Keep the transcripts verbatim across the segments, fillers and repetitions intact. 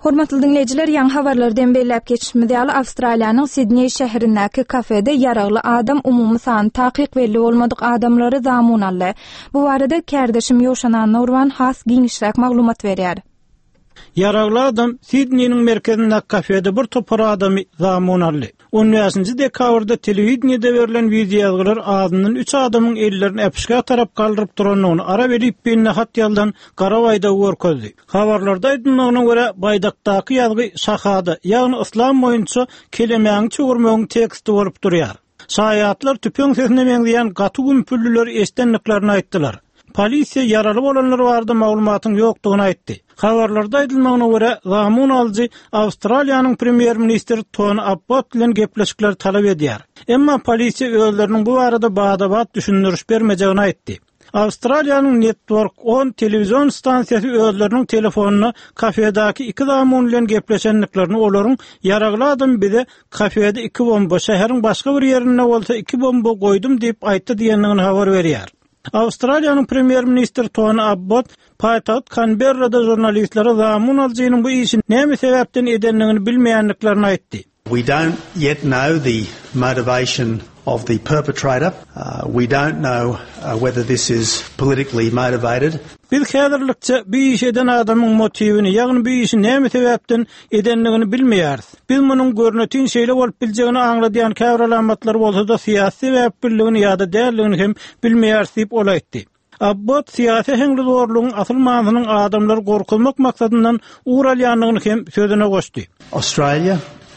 Hormatly dinleyijiler, ýa-ni habarlardan belläp geçmediýäli Awstraliýanyň Sydney şäherindäki kafede ýaragly adam umumy sany takyk belli bolmadyk adamlary zamun aldy. Bu barada kärdeşim Ýoşanan Nurwan has giňişräk maglumat berýär. Yaraglı adam Sydney'nin merkezindeki kafede bir topar adamı zamun aldı. on beşinji dekabrda telewizionyada berilen videolar adının üç adamın ellerini epişke tarap kaldırıp duranlygyny ara berip benne hat ýaldan Garabayda görkezdi. Habarlarda aýdylmagyna görä baýdakdaky ýazgy şahada, ýagny islam boýunça kelimäň çöwürmegiň teksti bolup durýar. Şaýatlar tüpüň sesine meňleýän gaty gümpüllüler eşdenliklerini aýtdylar. Polisiýa yaraly bolanlar barada maglumatyň ýokdugyny aýtdy. Habarlarda aýdylmagyna görä, zamun alyjy Awstraliýanyň premier ministri Tony Abbott bilen gepleşikler talap edýär. Emma polisiýa öýleriniň bu barada badabat düşündiriş bermejegini aýtdy. Awstraliýanyň Network on telewizion stansiýasy öýleriniň telefonuny kafedäki iki zamun bilen gepleşenliklerini olaryň yaragly adam bize kafede iki bomba, şäheriň başga bir ýerine bolsa iki bomba goýdum diýip aýtdy diýendigini habar berýär. Awstraliýanyň premier ministri Tony Abbott Paytaht Canberra'da jurnalistlere zamun alyjynyň bu işi näme sebäpden edenligini bilmeýänliklerini aýtdy. We don't yet know the motivation of the perpetrator. Uh, we don't know uh, whether this is politically motivated. Biz häzirlikçe bir iş eden adamyň motivini, ýagny bir işi näme sebäpden edenligini bilmeýäris. Biz munyň görnetyn şeýle bolup biljegini aňladýan käbir alamatlar bolsa da siýasy sebäp bildigini ýa-da däldigini hem bilmeýäris diýip olaýtdy. Abbott siýasy heňli zorlugyň asyl manyny adamlar gorkulmak maksadyndan uğralýanlygyny hem sözüne goşdy. Australia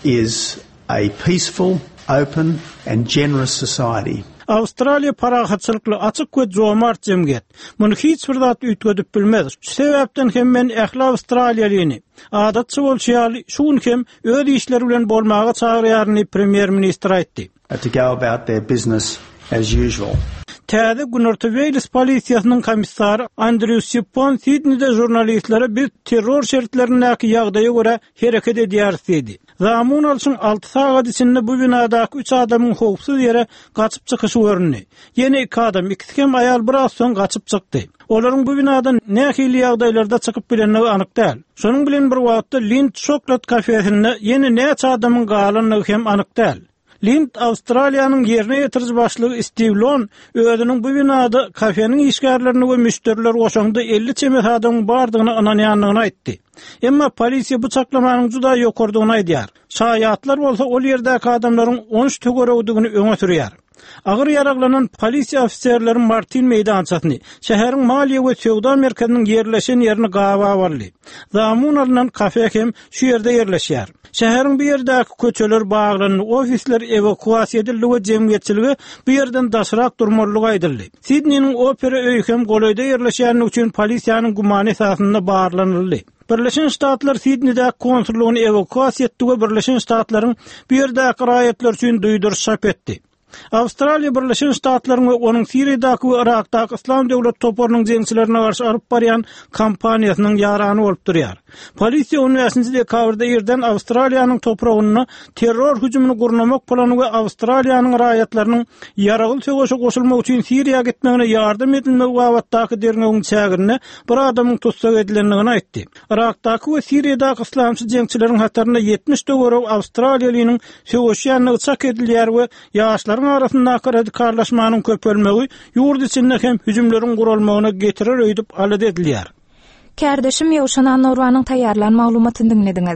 is a peaceful, open and generous society. Awstraliýa parahatçylykly, açyk we jomart jemgyýet. Muny hiç bir zat üýtgedip bilmez. Şu sebäpden hem men ähli Awstraliýalyny adatçy bolýaly, şuň hem öz işleri bilen bolmagy çagyrýaryny premier ministr aýtdy. To go about their business as usual. Täze Günorta Wales polisiýasynyň komissary Andrew Sippon Sydney'de jurnalistlere bir terror şertlerindäki ýagdaýa görä hereket edýär dedi. Zamun alşyň alty saat içinde bu binadaky üç adamyň howpsuz ýere gaçyp çykyşy görünýär. Ýene iki adam, ikisi hem aýal bir az soň gaçyp çykdy. Olaryň bu binadan nähili ýagdaýlarda çykyp bilenligi anyk däl. Şonuň bilen bir wagtda Lind Chocolate kafesinde ýene näçe adamyň galanlygy hem anyk däl. Lind Awstraliýanyň ýerine ýetirji başlygy Steve Lon özüniň bu binada kafenin işgärlerini we müşteriler goşaňda elli çemet adam bardygyny ananýanlygyny aýtdy. Emma polisiýa bu çaklamanyň juda ýokardygyny aýdýar. Şaýatlar bolsa ol ýerdäki adamlaryň on üç tögeregdigini öňe sürýär. Agyr ýaraglanan polisiýa ofisiýerleri Martin meýdançasyny, şäheriň maliýe we sowda merkeziniň ýerleşen ýerini gawa aldy. Zamun alynan kafe hem şu ýerde ýerleşýär. Şäheriň bu ýerdäki köçeler baglanyp, ofisler evakuasiýa edildi we jemgyýetçiligi bu ýerden daşrak durmalygy aýdyldy. Sydneyniň opera öýü hem golaýda ýerleşýänligi üçin polisiýanyň gumany esasynda barlanyldy. Birleşen Ştatlar Sydney'de konsullugyny evakuasiýa etdi we Birleşen Ştatlaryň bu ýerdäki raýatlar üçin duýduruş çap etdi. Awstraliýa Birleşen Ştatlaryň we onuň Siriýadaky we Irakdaky Islam döwlet toparynyň jeňçilerine garşy alyp barýan kampaniýasynyň ýarany bolup durýar. Polisiýa on beşinji dekabrda ýerden Awstraliýanyň topragyny terror hüjümini gurnamak plany we Awstraliýanyň raýatlarynyň ýaragyl söwüşe goşulmak üçin Siriýaga gitmegine ýardam edilmek wagtdaky dernegiň çägirine bir adamyň tutsak edilenligini aýtdy. Irakdaky we Siriýadaky islamçy jeňçileriň hatarynda yetmiş döwrek Awstraliýalynyň söwüşýänligi çak edilýär we ýaşlar arasyndaky radikallaşmanyň köpelmegi ýurt içinde hem hüjümleriň gurulmagyna getirer öýdüp alady edilýär. Kärdeşim Ýoşanan Nurwanyň taýýarlan maglumatyny dinlediňiz.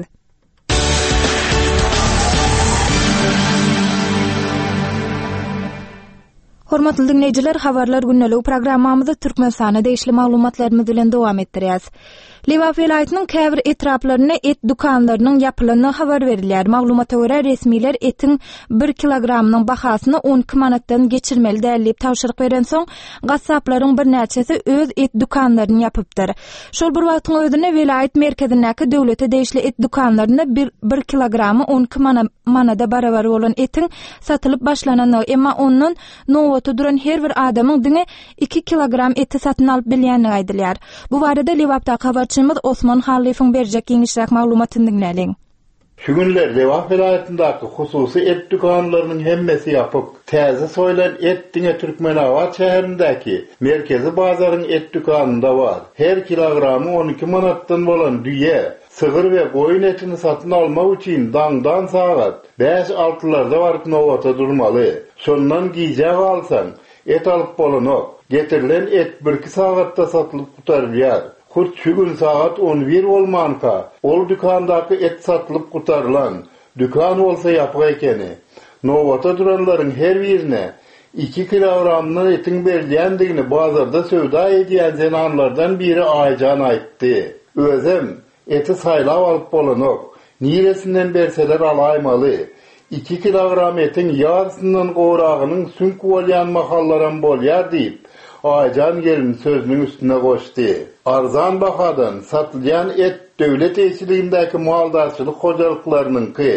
Hormatly dinleyijiler, habarlar günneligi programmamyzda Türkmenistana değişli maglumatlarymyz bilen dowam etdirýäs. Liwap welaýatynyň käbir etraplaryna et dukanlarynyň ýapylyny habar berilýär. Maglumata görä resmiler etin bir kilogramynyň bahasyny on iki manatdan geçirmeli dälip tawşyryk beren soň gassaplaryň bir näçesi öz et dukanlaryny ýapypdyr. Şol bir wagtyň özüne welaýat merkezindäki döwlete değişli et dukanlaryna bir, bir kilogramy on iki manada barabar bolan etin satylyp başlananyny, emma ondan nowaty duran her bir adamyň diňe iki kilogram eti satyn alyp bilýänligi aýdylýar. Bu barada Liwapda habar Osman Halif'in berjek giňişräk maglumatyny dinleýäň. Şu günler Liva vilayetindeki hususi et dükanlarının hemmesi yapıp, täze soylan et diňe Türkmenawat şäherindäki merkezi bazarın et dükanında var. Her kilogramy on iki manatdan bolan düýe, sığır we goýun etini satyn almak üçin daňdan sagat beş altılarda barıp nowata durmaly. Şondan giýjek alsaň et alıp bolanok. Getirilen et bir iki sagatda satylyp gutarylýar. Kurt şu gün saat on bir bolmanka, ol dükandaky et satylyp gutarılan, dükan bolsa ýapyk ekeni. Nowata duranlaryň her birine iki kilogramdan etin berilýändigini bazarda söwda edýän zenanlardan biri Aýjan aýtdy. Özüm eti saýlap alyp bolanok, niresinden berseler alaýmaly. iki kilogram etin ýarysyndan gowragynyň sünk bolýan mahallaram bolýar diýip, Aýjan gelin sözünün üstüne goşdy. Arzan bahadan satylýan et döwlet eýçiligindäki maldarçylyk hojalyklarynyňky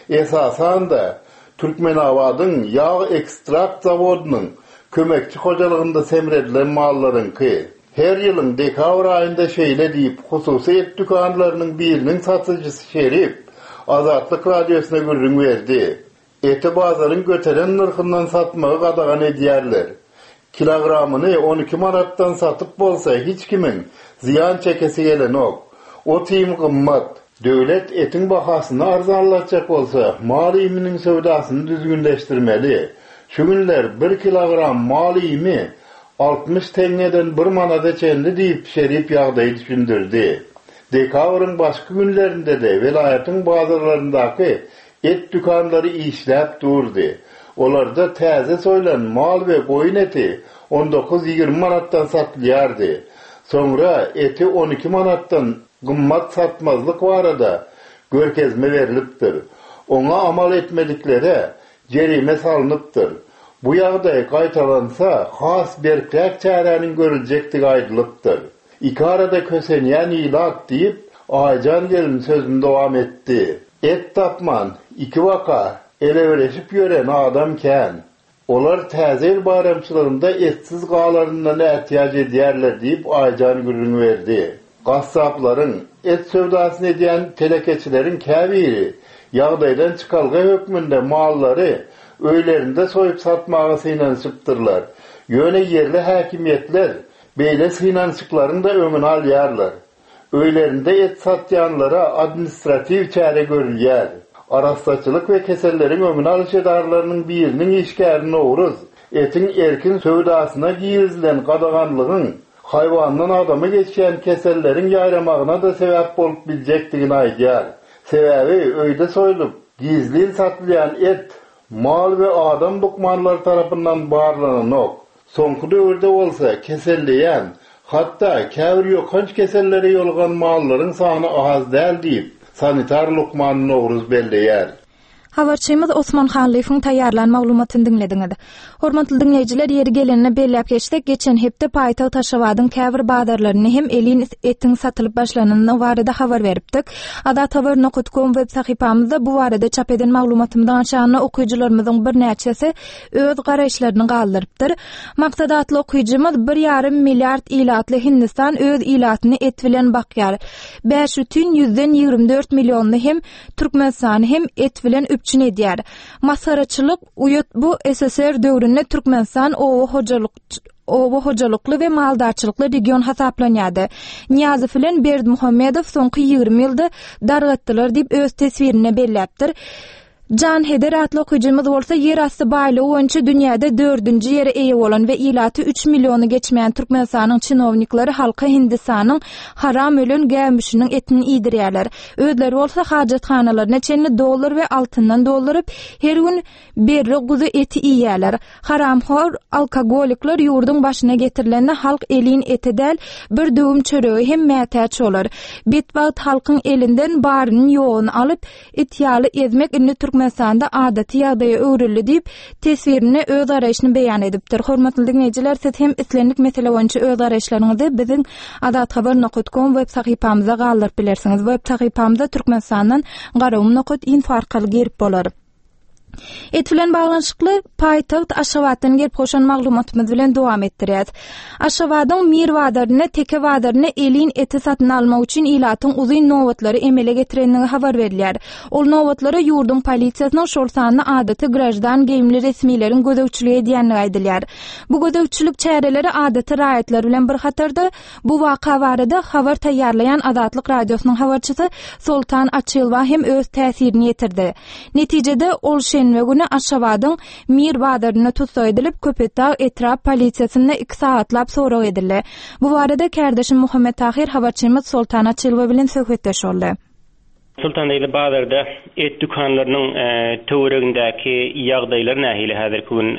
esasan da Türkmenawadyň ýağ ekstrakt zawodynyň kömekçi hojalygynda semredilen mallaryňky. Her ýylyň dekabr aýynda şeýle diýip hususy et dükanlarynyň biriniň satyjysy Şerif Azatlyk radiosyna gürrüň berdi. Eti bazaryň göteren narhyndan satmagy gadagan edýärler. Kilogramyny on iki manatdan satyp bolsa hiç kimin ziyan çekesi gelenok. O tiýim gymmat. Döwlet etin bahasyny arzanlatjak bolsa, mal ýymynyň sowdasyny düzgünleşdirmeli. Şu günler bir kilogram mal ýymy altmış teňeden bir manada çendi diýip Şerif ýagdaýy düşündirdi. Dekabrın başka günlerinde de vilayetin bazarlarındaky et dükanları işläp durdy. Olarda täze soylan mal we goýun eti on dokuz ýygrimi manatdan satylýardy. Sonra eti on iki manatdan gymmat satmazlyk barada görkezme berilipdir. Ona amal etmediklere jerime salınıpdyr. Bu ýagdaý gaýtalansa has berkek çäreniň görüljekdigi aýdylypdyr. İki arada kösenýän ilat diýip Aýjan gelin sözünde dowam etdi. Et tapman iki vaka elewereşip ýören adam kän. Olar täze bayramçylygynda etsiz galaryndan ähtiýaç edýärler diýip Aýjan gürrüň berdi. Gassaplaryň et sowdasyny edýän telekeçileriň käbiri ýagdaýdan çykalga hökmünde mallary öýlerinde soýup satmagy synanyşypdyrlar. Ýöne yerli häkimiýetler beýle synanyşyklaryň da öňüni alýarlar. Öýlerinde et satýanlara administrativ çäre görülýär. Arastaçylyk we keselleriň öňüni alyş edarlarynyň biriniň işgärini owruz, etin erkin sowdasyna giýizilen gadaganlygyň haýwandan adamy geçýän keselleriň ýaýramagyna da sebäp bolup biljekdigini aýdýar. Sebäbi öýde soýulyp, gizli satylýan et mal we adam dukmanlary tarapyndan barlanok. Soňky döwürde bolsa keselleýän, hatda käbir ýokanç keselleri ýolgan mallaryň sany az däl diýip sanitar lukmanyny owruz belleýär. Habarçymyz Osman Hanlyfyň taýýarlan maglumatyny dinlediňiz. Hormatly dinleýijiler, ýeri gelenine belläp geçdik. Geçen hepde paýtagy Taşawadyň käbir bazarlaryny hem elin etin satylyp başlananyny barada habar beripdik. Adat habar nokta com web sahypamyzda bu barada çap eden maglumatymyzdan şanyny okuyucularymyzyň bir näçesi öz garaşlaryny galdyrypdyr. Maksadatly okuyjumyz bir ýarym milliard ilatly Hindistan öz ilatyny et bilen bakýar. beş бүтүn yüzden ýygrimi dört milliony hem Türkmenistan hem et bilen üpçün edýär. Masaraçylyk uyut bu S S R döwründe Türkmenistan owa hojalyk owa hojalykly we maldarçylykly region hasaplanýady. Niýazy bilen Berdimuhammedow soňky ýygrimi ýylda dargatdylar diýip öz tesbirini belläpdir. Can Heder atly okujymyz bolsa yer asty baýlygy boýunça dünýäde dördünji ýere eýe bolan we ilaty üç milyony geçmeýän Türkmenistanyň çynowniklary halka Hindistanyň haram ölen gämişiniň etini ýedirýärler. Özleri bolsa hajathanalaryna çenli dollar we altyndan dolduryp her gün berri guzu eti ýýärler. Haramhor alkogolikler ýurduň başyna getirilende halk elin eti däl bir döwüm çöregi hem mätäç bolar. Betbat halkyň elinden baryny ýoğuny alyp et ýaly ezmek inni Türkmenistanda adaty ýagdaýa öwrüldi diýip tesbirini öz araýşyny beýan edipdir. Hormatly dinleýijiler, siz hem islendik mesele boýunça öz araýşlaryňyzy biziň adat habar nokta com web sahypamyza galdyryp bilersiňiz. Web sahypamyzda Türkmenistandan garawum nokta info arkaly gerip bolar. Et bilen baglanşykly paýtagt Aşgabatdan gelip hoşan maglumatymyz bilen dowam etdirýäs. Aşgabatyň Mirwadaryny, Tekewadaryny elin eti satyn almak üçin ilatyň uzyn nowatlary emele getirenligi habar berilýär. Ol nowatlary ýurdun polisiýasynyň şol sanyny adaty grajdan geýimli resmiýlerin gözegçiligi edýänligi aýdylýar. Bu gözegçilik çäreleri adaty raýatlar bilen bir hatarda. Bu waka barada habar taýýarlayan Azatlyk radiosynyň habarçysy Sultan Açylwa hem öz täsirini ýetirdi. Netijede ol şenwe güni Aşgabatyň Mirwadaryny tutsak edilip Köpetdağ etrap polisiýasyna iki saatlap sorak edildi. Bu barada kardeşim Muhammed Tahir habarçymyz Sultan Açylwa bilen söhbetdeş boldy. Sultan Deýle bazarda et dukanlarynyň töweregindäki ýagdaýlar nähili häzirki gün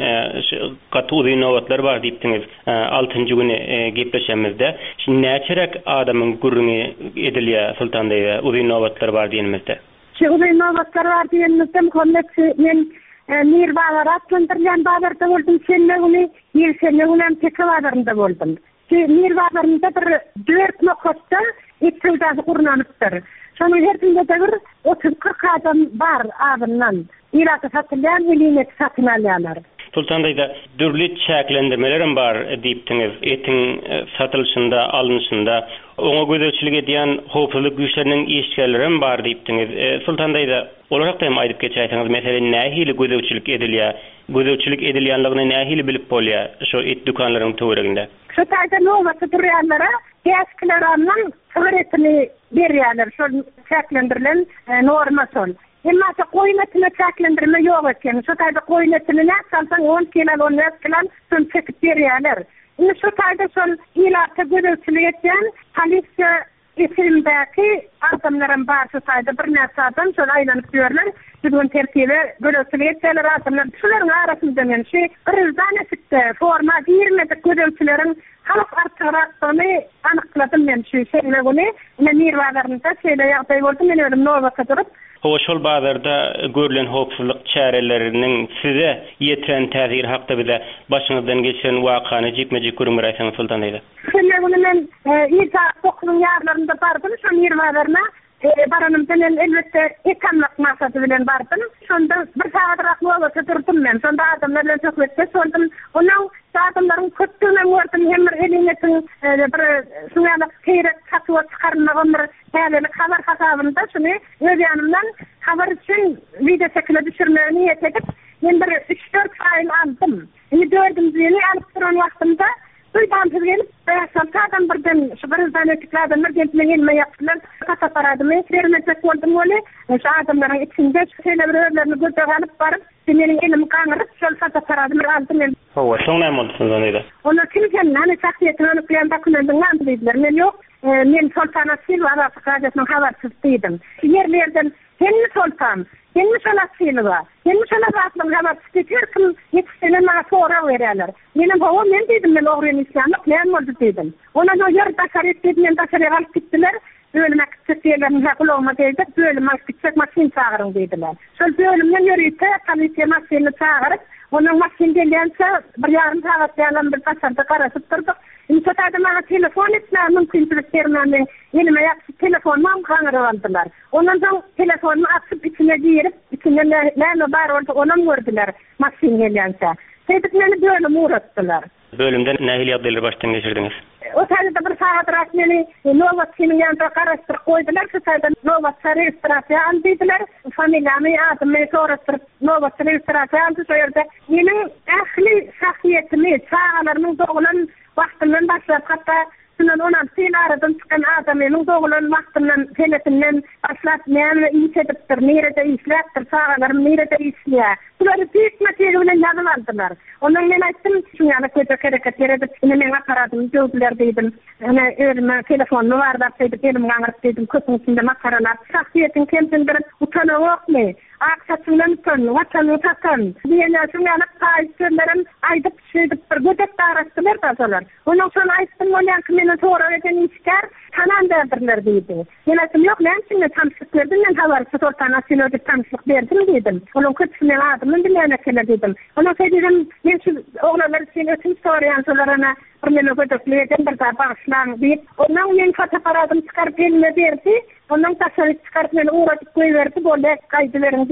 gaty uzyn nowatlar bar diýipdiňiz. altynjy güni gepleşemizde. Şimdi näçerek adamyň gurruni edilýär Sultan Deýle uzyn nowatlar bar diýenmizde. Uzyn nowatlar bar diýenmizde Muhammed men Mirwadaryny atlandyrýan bazarda boldum. Şenle güni ýerşenle güni Tekewadaryny boldum. Mirwadaryny bir dört nokatda etçildi gurnanypdyr. Şonu her günde de bir otuz kırk adam bar adamdan. İlatı satılyan, eline satın alyanlar. Sultan Deýle dürli çäklendirmelerim bar diýipdiňiz. Etin satylşynda, alynşynda, oňa gözegçilik edýän howpsuzlyk güýçleriniň işgärlerim bar diýipdiňiz. Sultan Deýle olar hakda hem aýdyp geçäýsiňiz, meselen nähili gözegçilik edilýär? Gözegçilik edilýänligini nähili bilip bolýar şo et dukanlarynyň töwereginde? Şu taýda nowatly durýanlara Käsklerämden öwretini berýärler. Şol çäklendirilen norma şol. Emma ta goýun etine çäklendirme ýok eken. Şu taýda goýun etini näçe on kilo on kilo şol çekip berýärler. Indi şu taýda şol ilaty gözegçilik etýän polisiýa esimdäki adamlaryň barşy taýda bir näçe adam şol aýlanyp ýörler. Bugün terkibe gözegçilik etýärler adamlar. Şolaryň arasynda men şey rızdan etdi. Forma girmedik gözegçilerin halk artaraktany anykladym men şu şeýle güni. Men Mirwadaryny da şeýle ýagdaý boldy. Men ölüm nowatda durup Howa şol bazarda görülen howpsuzlyk çäreleriniň size ýetiren täsiri hakda bize başyňyzdan geçen wakany jekmejek görüňür aýsaňyz Sultan Deýle. Şeýle güni men ýa okunyň ýarlarynda bardym. Şu Mirwadaryna baranım bilen elbette ekanmak maksady bilen bardym. Şonda bir saatrak nowatda durdum men. Şonda adamlar bilen söhbetde soldum. Onuň adamlaryň köpüne gördüm. Hem eline bir şuňa keýrek satýar çykarmagy bir täzelik habar hasabynda şunu öz ýanymdan habar üçin video çekile düşürmäni niýet edip men bir üç dört faýl aldım. Indi dördüncüni alyp duran wagtymda duydan gelip adam birden şu birizden ötüklerden bir gelip menime yaptılar. Kata paradymy vermesek boldum öyle. Şu adamlaryň içinde şeýle bir öwlerini göze alyp baryp meniň elim kaňyryp şol kata paradymy aldım. Howa şoňa bolsun diýdi. Onu kimken näme şahsiýetini öňüňden bakyndan andylar. Men ýok. Men Sultan Açylwa radiosynyň habarçysy diýdim. Ýerlerden hemmi Sultan, hemmi Açylwa, hemmi Azatlyk habarçysy kim ýetişene maňa sorak berýärler. Menim howa men diýdim, men ogryny islamyk plan boldy diýdim. Ona da ýer taşaryp diýdim, taşaryp alyp gitdiler. Bölümek çekýärler, hakly olma diýdi. Bölümek çek maşyn çağırın diýdiler. Şol bölümden ýörüýte polisiýa maşyny çağıryp, onuň maşyn gelýänse bir ýarym saat ýalan bir taşarda garaşyp durdyk. Indi taýda maňa telefon etmä mümkinçilik bermänden elime ýapyp telefonum kaňyryp aldylar. Ondan soň telefonumy açyp içine girip, içinde näme bar bolsa onu gördüler maşyn gelýänse. Sedip meni bölüm uğratdylar. Bölümden nähili ýagdaýlar başdan geçirdiňiz? O taýda bir saat rak meni nowatçynyň ýanynda garaşdyryp goýdular. Şu taýda nowatçy registrasiýa aldylar. Familiýamy adymy soraşdyryp nowatçy registrasiýa aldy. Şo ýerde meniň ähli şahsiýetimi, çağalarynyň doglan wagtymdan başlap hatda şundan on alty ýyl aradan çykan adamyň doglan wagtymdan telefoninden başlap näme iş edipdir, nerede işläpdir, çağalarym nerede işlär. Şolary büyük material bilen ýazyp aldylar. Ondan men aýtdym, şuňa köýde kereket edip, men aparatymy göwdüler diýdim. Ana ölüme telefonumy bar diýip, elim gaňyryp diýdim, köpüň içinde makaralar. Şahsiýetiň kendin bir utanagy ýokmy? Aksatynyň tön, watanyny tatan. Diýene şuňa aýtdylaryň aýdyp şeýdip bir gödek daraşdylar taşalar. Onuň şonu aýtdym, onuň kimini sorak eden işler tanan berdiler diýdi. Men aýtdym, ýok, men siňe tanşyk berdim, men habarçy Sultan Açylwa diýip tanşyk berdim diýdim. Onuň köpüne adamyň bilýän ekele diýdim. Onuň diýdim, men şu oglanlar üçin ötün soraýan şolaryna bir meni gödekleýän bir zat başlaň diýip, onuň men fotoaparatymy çykaryp elime berdi. Ondan taşaryp çykaryp meni uğratyp goýberdi, boldy gaýdylary diýip.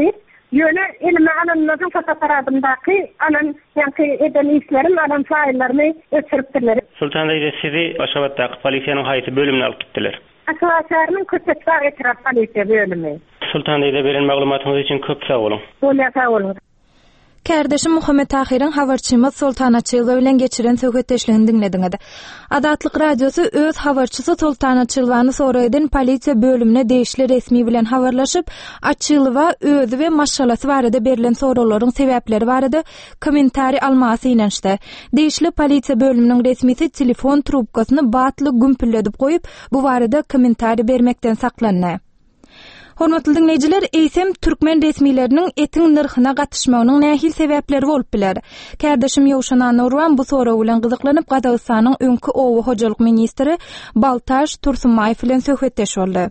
Yöne ilme alanlardan fotoğrafındaki alan yani eden işlerim alan faillerimi öçürüptürler. Sultan Bey sizi Aşgabat'taki polisiyanın hayatı bölümüne alıp gittiler. Aşgabat'ın Köçekçi etraf polisiya bölümü. Sultan Bey'de veren maglumatınız için köp sağ olun. Bolya sağ olun. Kärdeşim Muhammed Tahirin habarçymyz Sultan Açylwa bilen geçiren söhbetdeşligini dinlediňiz. Adatlyk radiosu öz habarçysy Sultan Açylwany soraýdan polisiýa bölümine değişli resmi bilen habarlaşyp, Açylwa özü we maşgalasy barada berilen soraularyň sebäpleri barada kommentari almasy inançda. Değişli polisiýa bölüminiň resmisi telefon trubkasyny batly gümpülledip goýup, bu barada kommentari bermekden saklanýar. Hormatly dinleyijiler, eýsem türkmen resmileriniň etiň narhyna gatışmagynyň nähil sebäpleri bolup biler. Kärdeşim Ýowşan Nurwan bu soraw bilen gyzyklanyp Gazagystanyň öňkü owy hojalyk ministri Baltaş Tursunmaýew bilen söhbetdeş boldy.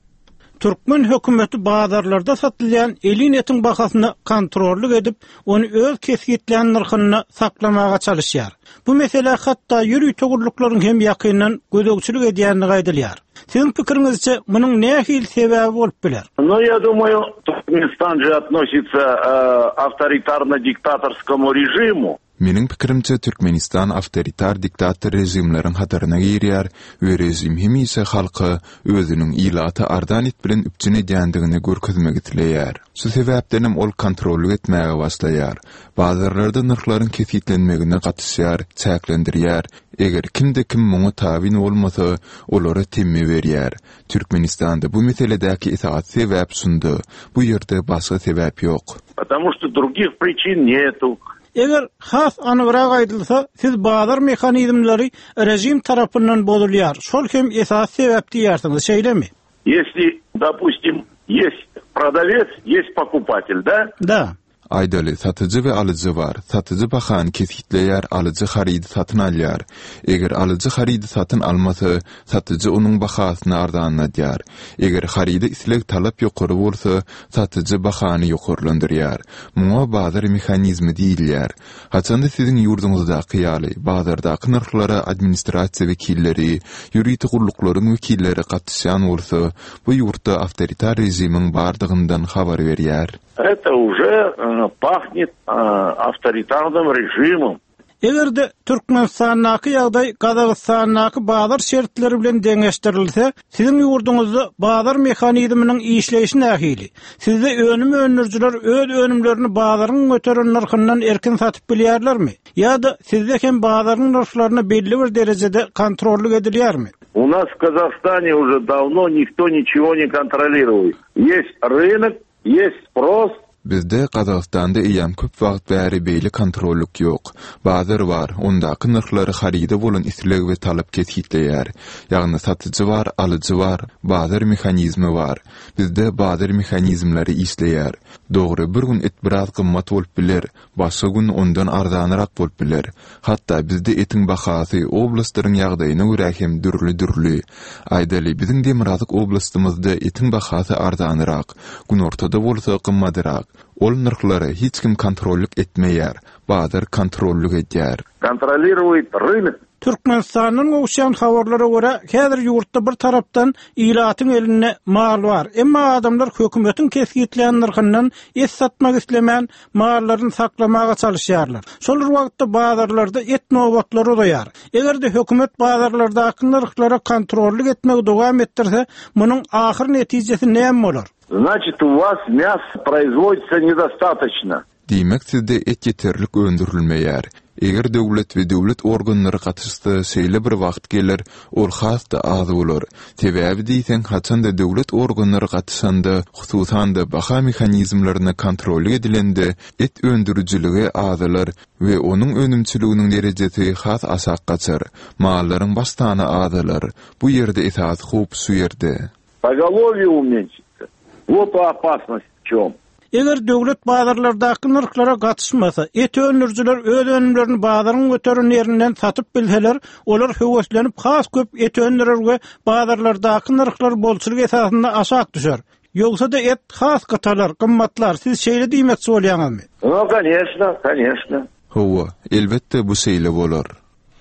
Türkmen hökümeti bazarlarda satylýan elin etiň bahasyny kontrolly edip, onu öz kesgitlen narhyna saklamaga çalışýar. Bu mesele hatda ýüri togurlyklaryň hem ýakyndan gözegçilik edýänini gaýdylýar. Sizin pikiriňizçe munyň nähil sebäbi bolup biler? Ну, я думаю, Туркменистан же относится э, авторитарно-диктаторскому режиму. Mening pikirimçe Türkmenistan avtoritar diktator rejimleriň hataryna girýär we rejim hemise halky özüniň ilaty ardan it bilen üpçün edýändigini görkezmek dileýär. Şu sebäpden ol kontrol etmäge başlaýar. Bazarlarda narhlaryň kesitlenmegine gatysýar, çäklendirýär. Eger kimde kim muňa tabin bolmasa, olary temme berýär. Türkmenistanda bu meseledäki itaat sebäp sundy. Bu ýerde başga sebäp ýok. Потому что других причин нету. Eger has anygyrak aýdylsa, siz bazar mehanizmlary rejim tarapyndan bozulýar. Şol hem esas sebäp diýersiňiz, şeýlemi? Если, допустим, есть продавец, есть покупатель, да? Da. Aydaly satyjy we alyjy bar. Satyjy bahan kesitleýär, alyjy harydy satyn alýar. Eger alyjy harydy satyn almasa, satyjy onuň bahasyny ardanladýar. Eger harydy isleg talap ýokary bolsa, satyjy bahany ýokarlandyrýar. Muňa bazar mexanizmi diýilýär. Haçanda siziň ýurduňyzdaky ýaly, bazardaky narhlara administrasiýa wekilleri, ýuridik guruluklaryň wekilleri gatnaşan bolsa, bu ýurtda awtoritar rejimiň bardygyndan habar berýär. Это уже э, пахнет э, авторитарным режимом. Egerde Türkmenistanyňky ýagdaý Gazagystanyňky bazar şertleri bilen deňeşdirilse, siziň ýurduňyzda bazar mexanizminiň işleyişi nähili? Sizde önüm önürjüler öz önümlerini bazaryň götüren narhyndan erkin satyp bilýärlermi? Ýa-da sizde hem bazaryň narhlaryny belli bir derejede kontrolly edilýärmi? У нас в Казахстане уже давно никто ничего не контролирует. Есть рынок, есть sпрос. Bizde Gazagystanda eýem köp wagt bäri beýle kontrollyk ýok. Bazar bar, ondaky narhlary haryda bolan isleg we talap kesitleýär. Ýagny satyjy bar, alyjy bar, bazar mexanizmi bar. Bizde bazar mexanizmlary işleýär. Dogry bir gün et biraz gymmat bolup biler, başga gün ondan arzanyrak bolup biler. Hatda bizde etiň bahasy oblastyryň ýagdaýyna görä hem dürli-dürli. Aýdaly biziň Demirazyk oblastymyzda etiň bahasy arzanyrak, gün ortada bolsa gymmadyrak. Ol narhlary hiç kim kontrollyk etmeýär, bazar kontrollyk edýär. Kontroliruет rынок. Türkmenistanyň owşan habarlara görä, häzir ýurtda bir tarapdan ilatyň eline mal bar. Emma adamlar hökümetiň kesgitlen narhyndan es satmak islemän mallaryny saklamaga çalışýarlar. Şol wagtda bazarlarda et nowatlary doýar. Egerde hökümet bazarlardaky narhlara kontrollyk etmek dowam etdirse, munyň ahyr netijesi näme bolar? Значит, у вас мясо производится недостаточно. Diýmek sizde et ýeterlik öndürilmeýär. Eger döwlet we döwlet organlary gatnaşsa, şeýle bir wagt gelir, ol hasda az bolar. Sebäbi diýsen, haçanda döwlet organlary gatnaşanda, hususan da baha mexanizmlaryny kontrol edilende, et öndürüjiligi azalar we onuň önümçiliginiň derejesi has aşak gaçar. Mallaryň bastany azalar. Bu ýerde esas hop şu ýerde. Поголовье уменьшится. Вот опасность в чём. Eger döwlet bazarlardaky narhlara gatışmasa, et önürjüler öz önümlerini bazaryň götüren ýerinden satyp bilseler, olar höweslenip has köp et önürler we bazarlardaky narhlar bolçulyk esasynda aşak düşer. Ýogsa da et has gatalar, gymmatlar. Siz şeýle diýmekçi bolýaňyzmy? Ну, конечно, конечно. Howa, elbetde bu şeýle bolar.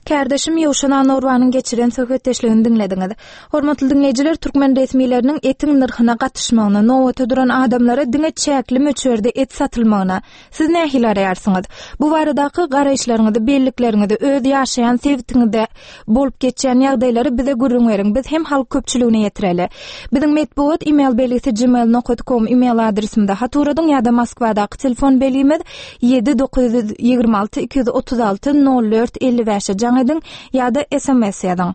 Kardeşim Yoşan Norwanyň geçiren söhbetdeşligini dinlediňiz. Hormatly dinleýijiler, türkmen resmiýetleriniň etiň narhyna gatnaşmagyna, nowata duran adamlara diňe çäkli möçberde et satylmagyna siz nähili araýarsyňyz? Bu baradaky garaýşlaryňyzy, bellikleriňizi, öz ýaşaýan sebitiňizde bolup geçýän ýagdaýlary bize gurrun beriň. Biz hem halk köpçüligine ýetireli. Biziň medpuat email belgisi gmail nokta com email adresimde haturadyň ýa-da Moskwadaky telefon belgimiz yedi dokuz yirmi alty iki yüz otuz alty nol dört elli beş edin ya da S M S edin.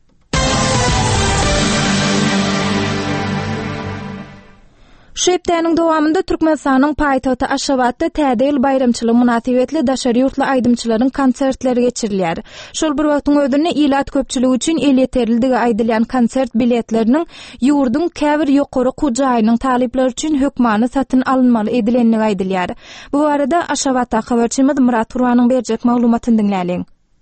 Şu hepdäniň dowamında Türkmenistanyň paýtagty Aşgabatda täze bayramçylygy münasibetli daşary ýurtly aýdymçylaryň konsertleri geçirilýär. Şol bir wagtyň özünde ilat köpçüligi üçin el ýeterliligi aýdylýan konsert biletleriniň ýurdun käbir ýokary kujaýynyň talypları üçin hökmany satyn alynmaly edilenligi aýdylýar. Bu barada Aşgabatda habarçymyz Murat Turwanyň berjek maglumatyny dinläliň.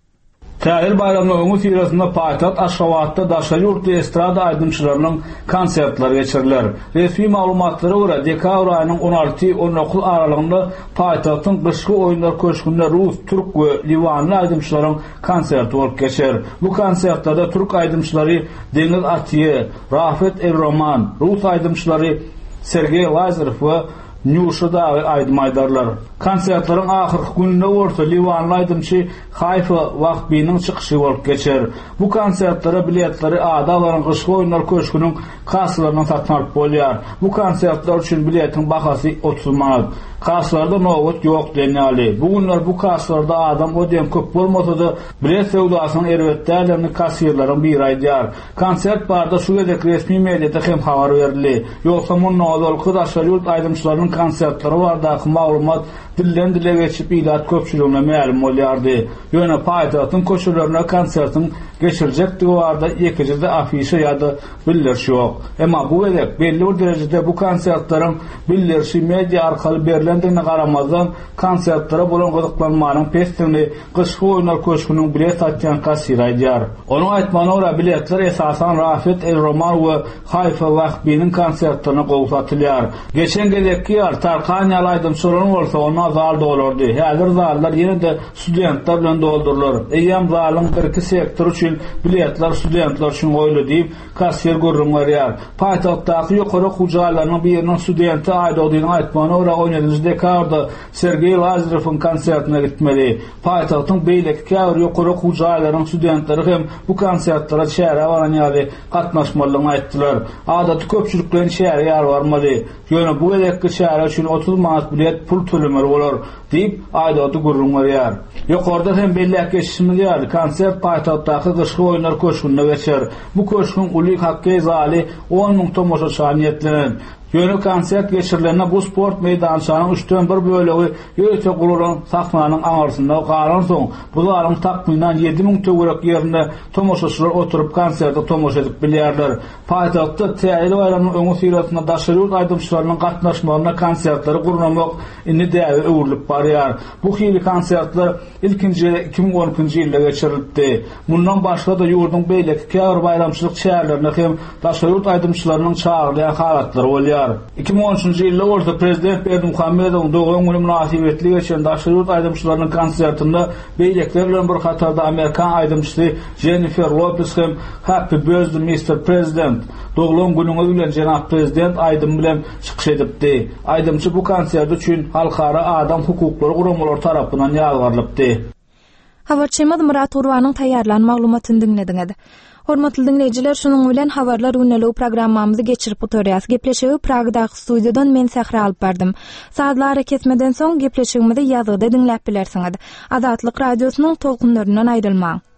Täze bayramynyň öňü tirasynda paýtagt Aşgabatda daşary ýurtly estrada aýdymçylarynyň konsertleri geçiriler. Resmi maglumatlara görä dekabr aýynyň on alty on dokuz aralygynda paýtagtyň gyşky oýunlar köşkünde rus, türk we liwanly aýdymçylaryň konserti bolup geçer. Bu konsertlarda türk aýdymçylary Deniz Atiye, Rafet El-Roman, rus aýdymçylary Sergey Lazarev we Nuşada aýdym konsertlaryň ahyrky gününe orta liwanly aýdymçy Hayfa Wahbiňiň çykyşy bolup geçer. Bu konsertlere biletleri adalaryň gyşky oýunlar köşküniň kassalaryna satmalyk bolýar. Bu konsertler üçin biletiň bahasy otuz manat. Kassalarda nowat ýok denýärli. Bu günler bu kassalarda adam ödem köp bolmasa-da bilet sewdasynyň erwetdälerini kassirlaryň bir aýdýar. Konsert barda şu gedek resmi mediada hem habar berildi. Ýoksa mundan daşary ýurt aýdymçylarynyň konsertleri bardaky maglumat dilden dile geçip ilat köpçüligine ma'lum bolýardy. Ýöne paýtagtyň köşelerine konsertin geçirecekdi barda ýekejide afişa ýa-da bildirişi ýok. Emma bu gedek belli bir derejede bu konsertlaryň bildirişi media arkaly berilendigine garamazdan konsertlere bolan gyzyklanmanyň pestigini gyşky oýunlar köşküniň bilet satýan kassir aýdýar. Onuň aýtmagyna görä biletler esasan Rafet El-Roman we Hayfa Wahbiňiň konsertlerine gowy satylýar. Geçen gedekki ýar Tarkan ýaly aýdymçylaryň bolsa ona zal dolardy. Häzir zallar ýene-de studentler bilen doldurular. Eýem zalyň bir-iki sektor üçin biletler studentler üçin goýuly diýip kassir gurrun berýär. Paýtagtdaky ýokary hujaýlaryň biriniň studenti aýdygyny aýtmagyna görä on ýedinji dekabrda Sergey Lazarewiň konsertine gitmeli. Paýtagtyň beýleki käbir ýokary hujaýlaryň studentleri hem bu konsertlere şäherä baran ýaly gatnaşmalygyny aýtdylar. Adaty köpçülikden şäherä ýar barmaly. Ýöne bu gedekki şäherä üçin otuz manat bilet pul tölemeli bolar diýip aýdaty gurrun berýär. Ýokarda hem belli geçişimiz ýaly konsert paýtagtdaky gyşky oýunlar köşkünde geçer. Bu köşküň uly hakky zaly on ming tomoşaçy ýetlenen. Ýöne konsert geçirilende bu sport meýdançasynyň üçden bir bölegi ýöne guluran sahnanyň aňarsynda galan soň bu zalyň takminan yedi ming töwerek ýerinde tomoşaçylar oturup konsertde tomoşa edip bilýärler. Paýtagtda täze bayramynyň öňü sirasynda daşary ýurt aýdymçylarynyň gatnaşmagyna konsertleri gurnamak indi däwe öwürlük barýar. Bu hili konsertler ilkinji iki ming on ikinji ýylda geçirildi. Mundan başga da ýurdun beýleki käbir bayramçylyk şäherlerine hem daşary ýurt aýdymçylarynyň çağrylýan halatlary bolýar. iki ming on üçinji ýylda orta prezident Berdimuhammedowyň dogry güni münasibetli geçen daşary ýurt aýdymçylarynyň konsertinde beýlekler bilen bir hatarda Amerikan aýdymçysy Jennifer Lopez hem Happy Birthday mister President dogry günüňe bilen Janap Prezident aýdym bilen çykyş edipdi. Aýdymçy bu konsert üçin halkara adam hukuklary guramalary tarapyndan ýalgarylypdy. Habarçymyz Murat Turwanyň taýýarlan maglumatyny dinlediňiz. Hormatly dinleyijiler, şunuň bilen habarlar günnelik programmamyzy geçirip oturýas. Gepleşigi Pragdaky studiýadan men Sahra alyp berdym. Saatlara kesmeden soň gepleşigimizi ýazgyda dinläp bilersiňiz. Azatlyk radiosynyň tolkunlaryndan aýrylmaň.